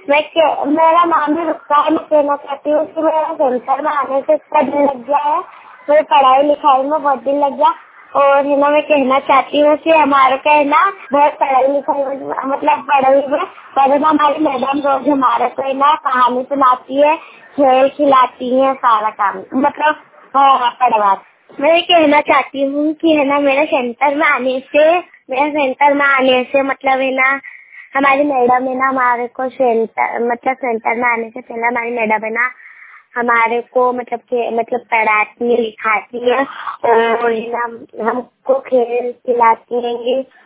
मेरा नाम भी रुकता है। मैं कहना चाहती हूँ कि मेरा सेंटर में आने से इतना दिन लग गया है, मेरी पढ़ाई लिखाई में बहुत दिन लग गया। और है ना, मैं कहना चाहती हूँ कि हमारे का है ना बहुत पढ़ाई लिखाई मतलब पढ़ाई में, पर है ना हमारी मैडम रोज हमारे को है ना कहानी सुनाती है, खेल खिलाती है, सारा काम मतलब पढ़वा। मैं ये कहना चाहती हूँ कि है ना मेरे सेंटर में आने से मतलब है ना हमारी मैडम है ना हमारे को सेंटर में आने से पहले हमारी मैडम है ना हमारे को मतलब पढ़ाती है, लिखाती है और है ना हमको खेल खिलाती रहेंगी